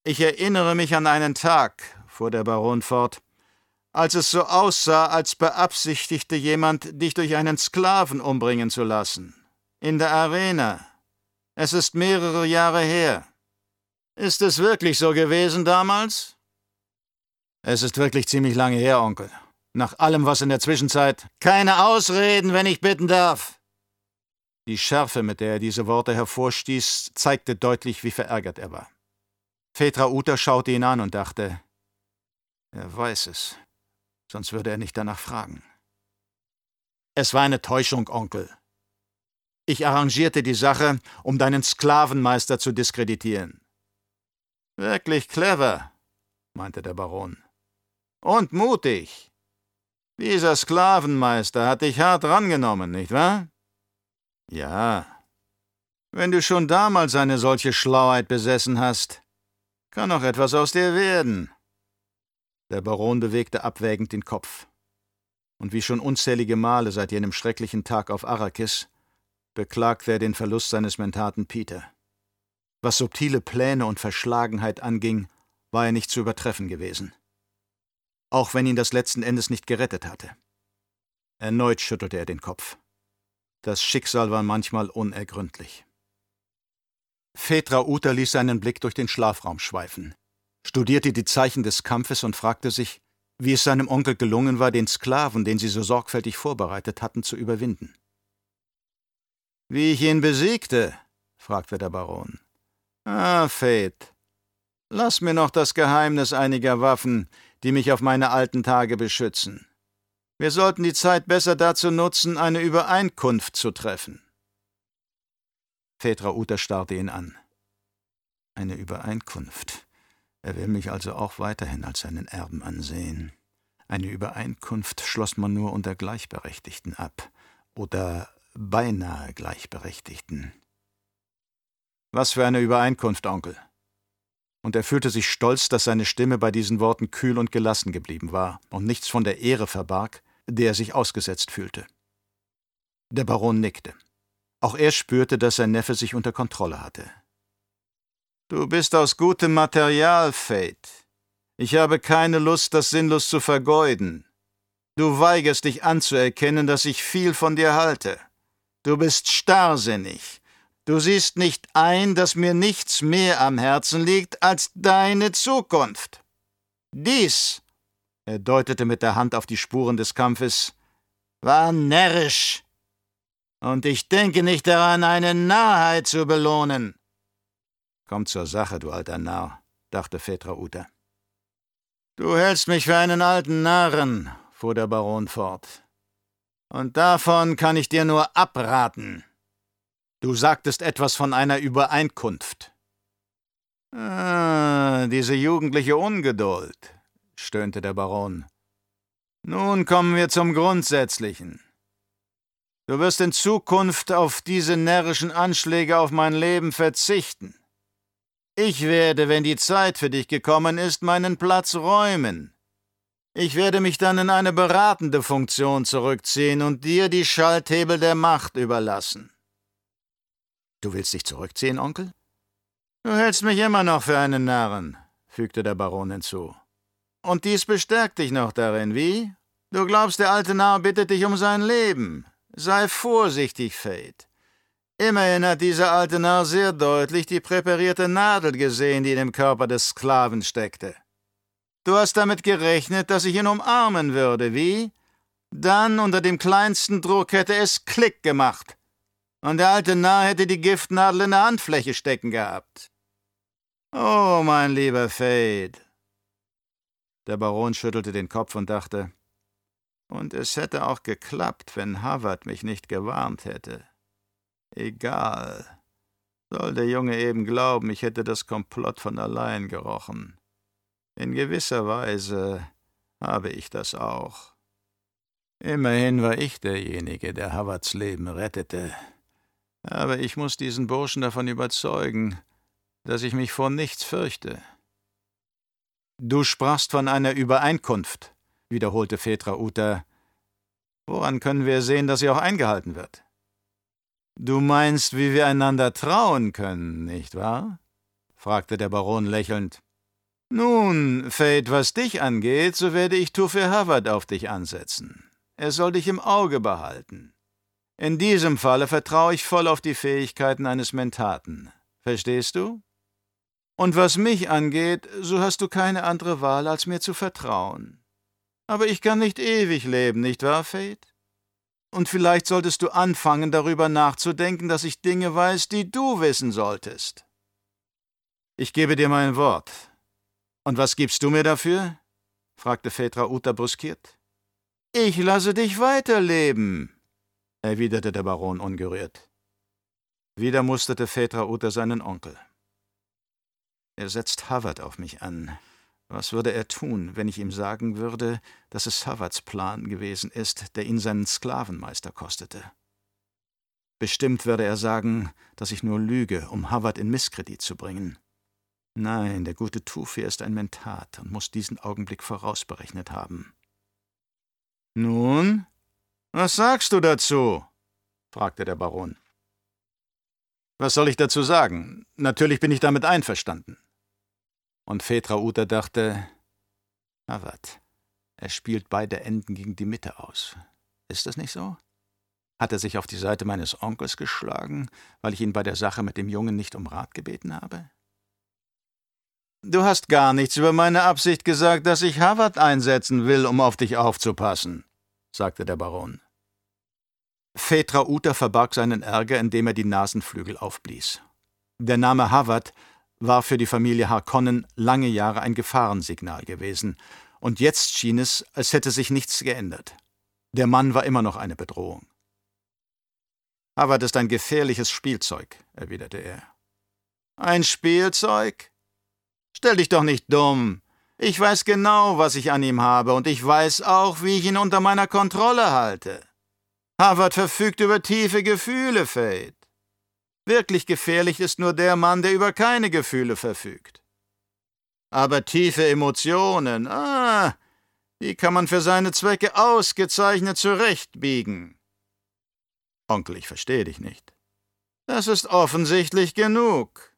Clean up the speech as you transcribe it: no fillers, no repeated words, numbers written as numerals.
Ich erinnere mich an einen Tag, fuhr der Baron fort, als es so aussah, als beabsichtigte jemand, dich durch einen Sklaven umbringen zu lassen. In der Arena. Es ist mehrere Jahre her. Ist es wirklich so gewesen damals? Es ist wirklich ziemlich lange her, Onkel. Nach allem, was in der Zwischenzeit... Keine Ausreden, wenn ich bitten darf! Die Schärfe, mit der er diese Worte hervorstieß, zeigte deutlich, wie verärgert er war. Phaedra Uther schaute ihn an und dachte, er weiß es, sonst würde er nicht danach fragen. Es war eine Täuschung, Onkel. Ich arrangierte die Sache, um deinen Sklavenmeister zu diskreditieren. Wirklich clever, meinte der Baron. Und mutig. Dieser Sklavenmeister hat dich hart rangenommen, nicht wahr? Ja. Wenn du schon damals eine solche Schlauheit besessen hast, kann noch etwas aus dir werden. Der Baron bewegte abwägend den Kopf. Und wie schon unzählige Male seit jenem schrecklichen Tag auf Arrakis beklagte er den Verlust seines Mentaten Peter. Was subtile Pläne und Verschlagenheit anging, war er nicht zu übertreffen gewesen. Auch wenn ihn das letzten Endes nicht gerettet hatte. Erneut schüttelte er den Kopf. Das Schicksal war manchmal unergründlich. Phaedra Uther ließ seinen Blick durch den Schlafraum schweifen, studierte die Zeichen des Kampfes und fragte sich, wie es seinem Onkel gelungen war, den Sklaven, den sie so sorgfältig vorbereitet hatten, zu überwinden. »Wie ich ihn besiegte?« fragte der Baron. »Ah, Fate, lass mir noch das Geheimnis einiger Waffen, die mich auf meine alten Tage beschützen. Wir sollten die Zeit besser dazu nutzen, eine Übereinkunft zu treffen.« Phaedra Uther starrte ihn an. Eine Übereinkunft. Er will mich also auch weiterhin als seinen Erben ansehen. Eine Übereinkunft schloss man nur unter Gleichberechtigten ab. Oder beinahe Gleichberechtigten. Was für eine Übereinkunft, Onkel? Und er fühlte sich stolz, dass seine Stimme bei diesen Worten kühl und gelassen geblieben war und nichts von der Ehre verbarg, der er sich ausgesetzt fühlte. Der Baron nickte. Auch er spürte, dass sein Neffe sich unter Kontrolle hatte. »Du bist aus gutem Material, Fate. Ich habe keine Lust, das sinnlos zu vergeuden. Du weigerst dich anzuerkennen, dass ich viel von dir halte. Du bist starrsinnig. Du siehst nicht ein, dass mir nichts mehr am Herzen liegt als deine Zukunft. Dies«, er deutete mit der Hand auf die Spuren des Kampfes, »war närrisch. Und ich denke nicht daran, eine Narrheit zu belohnen.« »Komm zur Sache, du alter Narr«, dachte Phaedra Uther. »Du hältst mich für einen alten Narren«, fuhr der Baron fort. »Und davon kann ich dir nur abraten. Du sagtest etwas von einer Übereinkunft.« »Ah, diese jugendliche Ungeduld«, stöhnte der Baron. »Nun kommen wir zum Grundsätzlichen. Du wirst in Zukunft auf diese närrischen Anschläge auf mein Leben verzichten. Ich werde, wenn die Zeit für dich gekommen ist, meinen Platz räumen. Ich werde mich dann in eine beratende Funktion zurückziehen und dir die Schalthebel der Macht überlassen.« »Du willst dich zurückziehen, Onkel?« »Du hältst mich immer noch für einen Narren«, fügte der Baron hinzu. »Und dies bestärkt dich noch darin, wie? Du glaubst, der alte Narr bittet dich um sein Leben. Sei vorsichtig, Fate. Immerhin hat dieser alte Narr sehr deutlich die präparierte Nadel gesehen, die in dem Körper des Sklaven steckte. Du hast damit gerechnet, dass ich ihn umarmen würde, wie? Dann, unter dem kleinsten Druck, hätte es Klick gemacht. Und der alte Narr hätte die Giftnadel in der Handfläche stecken gehabt. Oh, mein lieber Fate.« Der Baron schüttelte den Kopf und dachte, und es hätte auch geklappt, wenn Havard mich nicht gewarnt hätte. Egal. Soll der Junge eben glauben, ich hätte das Komplott von allein gerochen. In gewisser Weise habe ich das auch. Immerhin war ich derjenige, der Havards Leben rettete. Aber ich muss diesen Burschen davon überzeugen, dass ich mich vor nichts fürchte.« »Du sprachst von einer Übereinkunft«, wiederholte Phaedra Uther. »Woran können wir sehen, dass sie auch eingehalten wird?« »Du meinst, wie wir einander trauen können, nicht wahr?« fragte der Baron lächelnd. Nun, Fate, was dich angeht, so werde ich Tufir Hawat auf dich ansetzen. Er soll dich im Auge behalten. In diesem Falle vertraue ich voll auf die Fähigkeiten eines Mentaten. Verstehst du? Und was mich angeht, so hast du keine andere Wahl, als mir zu vertrauen. Aber ich kann nicht ewig leben, nicht wahr, Fate? Und vielleicht solltest du anfangen, darüber nachzudenken, dass ich Dinge weiß, die du wissen solltest. Ich gebe dir mein Wort. Und was gibst du mir dafür? Fragte Phaedra-Uta brüskiert. Ich lasse dich weiterleben, erwiderte der Baron ungerührt. Wieder musterte Phaedra-Uta seinen Onkel. Er setzt Hawat auf mich an. Was würde er tun, wenn ich ihm sagen würde, dass es Hawats Plan gewesen ist, der ihn seinen Sklavenmeister kostete? Bestimmt würde er sagen, dass ich nur lüge, um Hawat in Misskredit zu bringen. Nein, der gute Tufir ist ein Mentat und muss diesen Augenblick vorausberechnet haben. »Nun, was sagst du dazu?« fragte der Baron. »Was soll ich dazu sagen? Natürlich bin ich damit einverstanden.« Und Phaedra-Uta dachte, Hawat, er spielt beide Enden gegen die Mitte aus. Ist das nicht so? Hat er sich auf die Seite meines Onkels geschlagen, weil ich ihn bei der Sache mit dem Jungen nicht um Rat gebeten habe? »Du hast gar nichts über meine Absicht gesagt, dass ich Hawat einsetzen will, um auf dich aufzupassen«, sagte der Baron. Phaedra-Uta verbarg seinen Ärger, indem er die Nasenflügel aufblies. Der Name Hawat war für die Familie Harkonnen lange Jahre ein Gefahrensignal gewesen, und jetzt schien es, als hätte sich nichts geändert. Der Mann war immer noch eine Bedrohung. »Hawat ist ein gefährliches Spielzeug«, erwiderte er. »Ein Spielzeug? Stell dich doch nicht dumm. Ich weiß genau, was ich an ihm habe, und ich weiß auch, wie ich ihn unter meiner Kontrolle halte. Hawat verfügt über tiefe Gefühle, Fate. Wirklich gefährlich ist nur der Mann, der über keine Gefühle verfügt. Aber tiefe Emotionen, die kann man für seine Zwecke ausgezeichnet zurechtbiegen.« »Onkel, ich verstehe dich nicht.« »Das ist offensichtlich genug.